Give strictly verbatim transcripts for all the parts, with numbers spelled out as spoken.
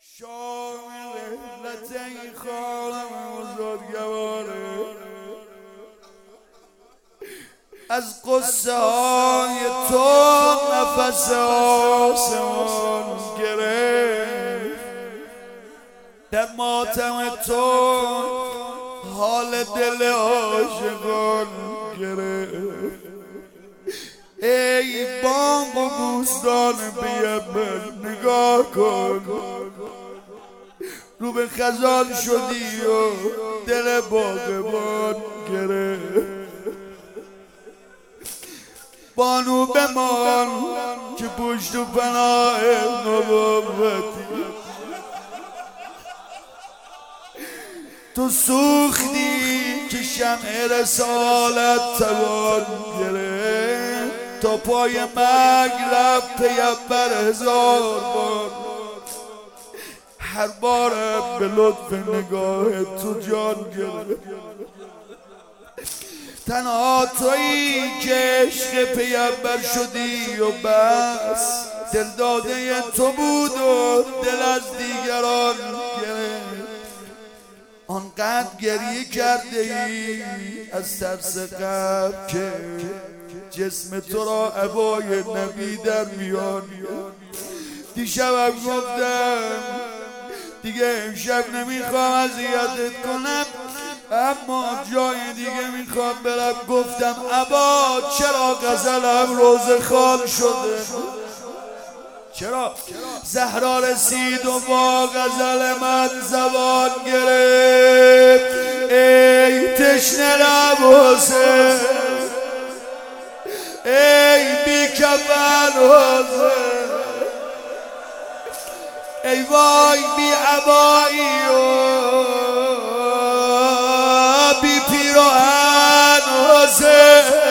شامل علت این خانم بزرگواره از قصه های تو نفس آسمان گرفت، در ماتم تو حال دل عاشقان گرفت. ای بانگ و بوستان بی‌عبر نگاه کن، رو به خزان شدی و دل باغبان گرفت. بانو بمان که پشت و پناه نبوتی، تو سوختی که شمع رسالت توان گرفت. تا پای مرگ رفت پیمبر هزار بار، هر بارم به لطف نگاه تو جان گرفت. تنها تویی که عشق پیمبر شدی و بس، دل داده تو بود و دل از دیگران گرفت. آنقدر گریه کرده ای از ترس قبر که جسم تو را عبای نبی در میان. دیشبم گفتم دیگه امشب نمیخوام اذیتت کنم، اما جای دیگه میخوام برم. گفتم ابا چرا غزلم روز خال شده؟ چرا؟ زهرا رسید و با غزل من زبان گرفت. ای تشنه لب حسین، ای بی کفن حسین، ای وای بی عبایی و بی پیراهن حسین.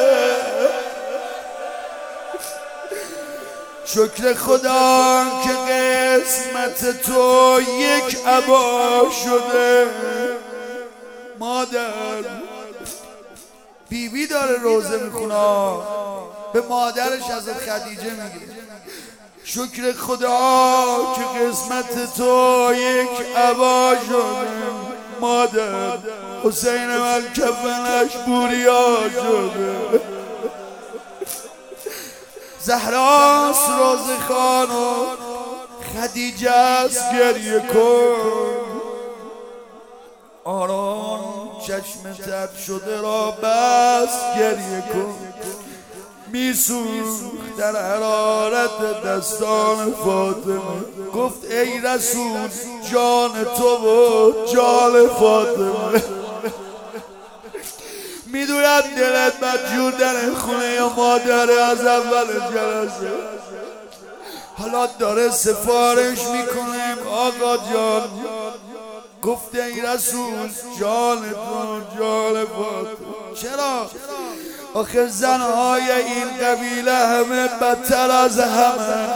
شکر خدا که قسمت تو یک عبا شده. مادر بیبی داره روزه میخونه، به مادرش از خدیجه میگه شکر خدا که قسمت تو یک عبا شده. مادر حسین من کفنش بوریا شده. زهراست روز خان و خدیجه است گریه کن. آرام چشم تر شده را بس گریه کن. میسوخت در حرارت دستان فاطمه. گفت ای رسول جان تو و جان فاطمه. میدونم دلت مجبور در خونه یا مادر از اول جلسه، حالا داره سفارش میکنه آقا جان. گفته ای رسول جان تو جان فاطمه. چرا؟ آخه زنهای این قبیله همه بدتر از همه،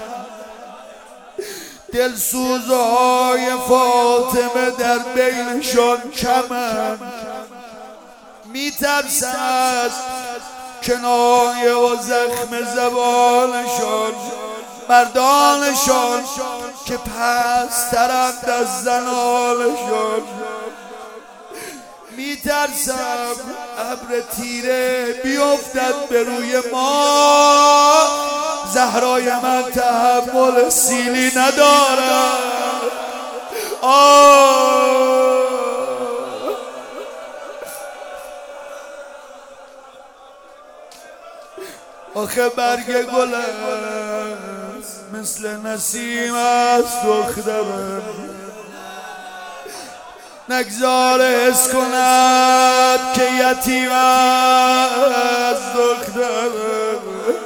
دلسوزهای فاطمه در بینشان کمن. میترسه از کنایه و زخم زبانشان مردانشان که پسترند از زنانشان. میترسم ابر تیره بیفتد به روی ما. زهرای من تحمل سیلی ندارد. آه آخه برگ گل است مثل نسیم است دخترم، نگذاره حس کند که یتیم است دخترم.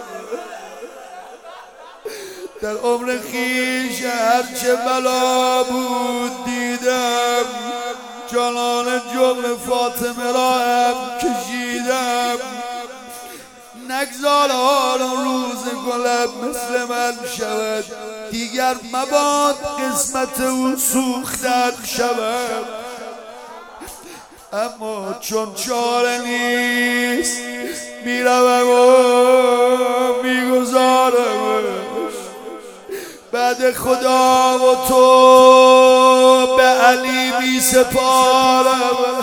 در عمر خیش هرچه بلا بود دیدم، جانان جغل فاطمه را هم کشیدم. نگذار حال روز گلم مثل من شود، دیگر مباد قسمت او سوختن شود. اما چون چاره نیست میروم و میگذارمش. بعد خدا و تو به علی می سپارم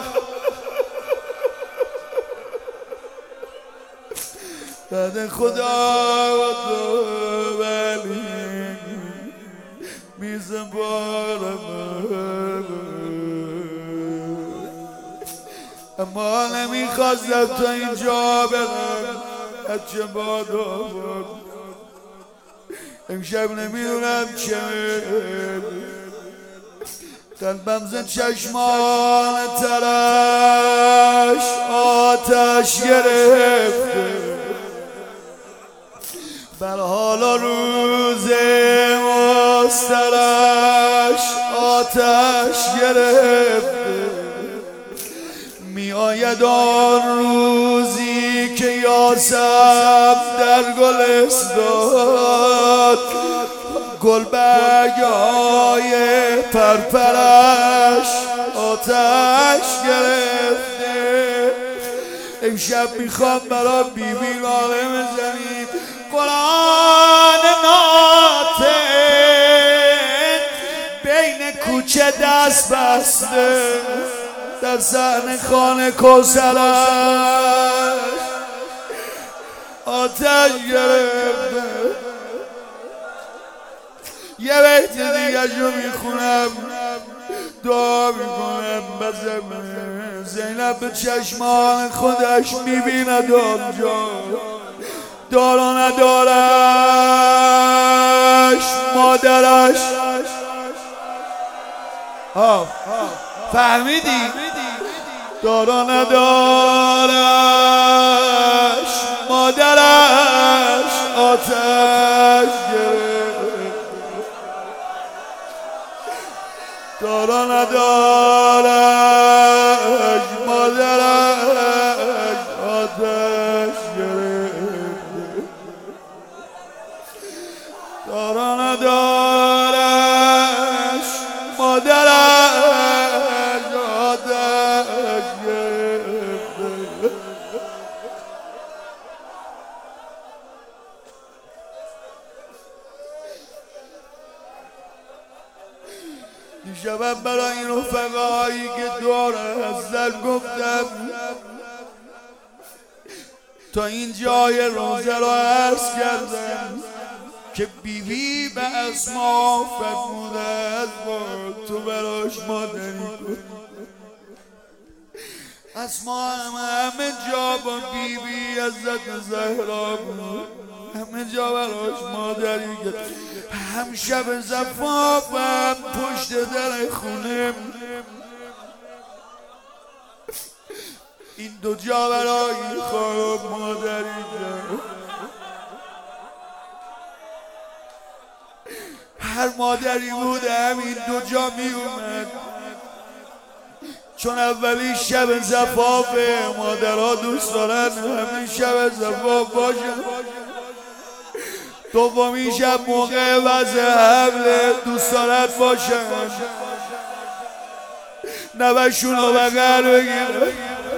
بعد خدا و تو به علی می سپارم اما نمیخواستم تا اینجا برم هرچه بادا امشب نمیدونم چه قلبم ز چشمان ترش آتش گرفته بر حال و روز مسترش آتش گرفته می آید آن روزی که یاسم در گلستان گلبرگ‌های پرپرش آتش گرفته امشب میخوام برای بیبی ناله بزنیم قرآن ناطق بین کوچه دست بسته در صحن خانه کوثرش آتش گرفته یه بیت دیگه جو میخونم دعا میکنم بزم زینب به چشمان خودش میبیند آنجا دار و ندارش مادرش ها فهمیدی؟ دار و ندارش مادرش آتش گرفت دار و ندارش مادرش آتش گرفت دار و ندارش مادرش آتش گرفت دیشبم برای این رفقایی که دور هستن گفتم تا این جای روزه را عرض کردم که بیبی به اسما فرموده است تو براش مادری کن اسما هم همه جا با بیبی حضرت زهرا بود همه جا براش مادری کرد هم شب زفافم پشت در خونه این دو جا برای خانم مادری کرد هر مادری بود همین دو جا می اومد چون اولی شب زفاف مادرها دوست دارن همین شب زفاف باشن دومی شب موقع وضع حمل دوست دارد باشن نوشون رو بغل بگیرن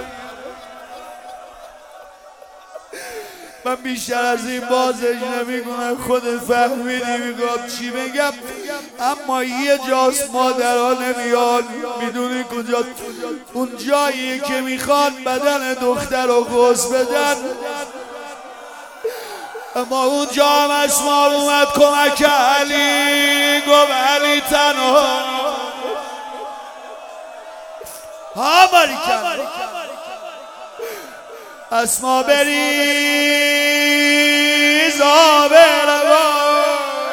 من بیشتر از این بازش نمی کنم خودت فهمیدی میگم چی بگم اما یه جاست مادرها نمیاد میدونی کجاست اون جایی که میخواد بدن دختر رو غسل بدن اما اونجا هم اسما اومد کمک علی گفت علی تنها ها باریکن اسما بریز آب روان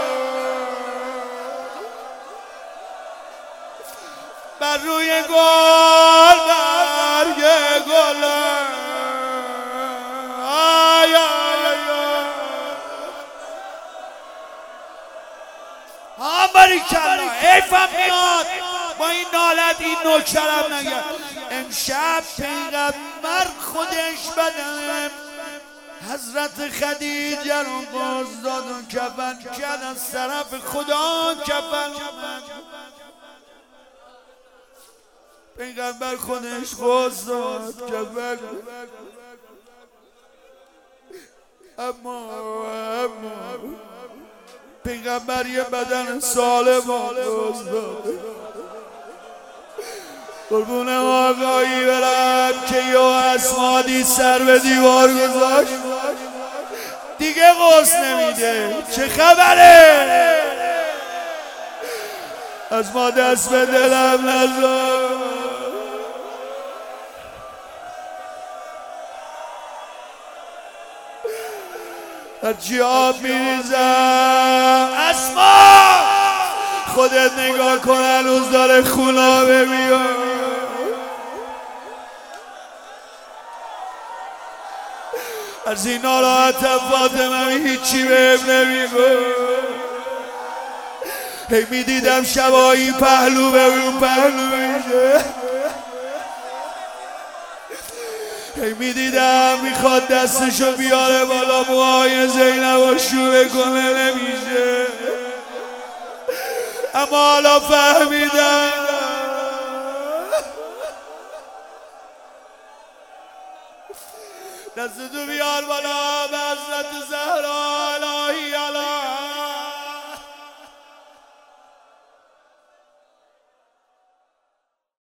بر روی گل برگ گل آی آی ها باریکن حیفم میاد با این نالت این نوکرم نگه امشب پیغمبر خودش بدم حضرت خدیجه رو باز داد و کفن کرد از طرف خدا کفن پیغمبر خودش باز داد کفن اما اما پیغمبر یه بدن سالم آغاز داده. قربون آقایی برم که یا اسمادی سر به دیوار گذاشت دیگه قرص نمیده. چه خبره؟ از ما دست به دلم نذار. هرچی آب میریزم اسما خودت نگاه کن هنوز داره خونابه میاد. از این ناراحتم فاطمه هیچی بهم نمیگو. هی میدیدم شبا این پهلو به اون پهلو میشه. هی میدیدم میخواد دستشو بیاره بالا موهای زینب شوره کنه نمیشه. اما حالا فهمیدم دستتو بیار بالا به حضرت زهرا الهی الهی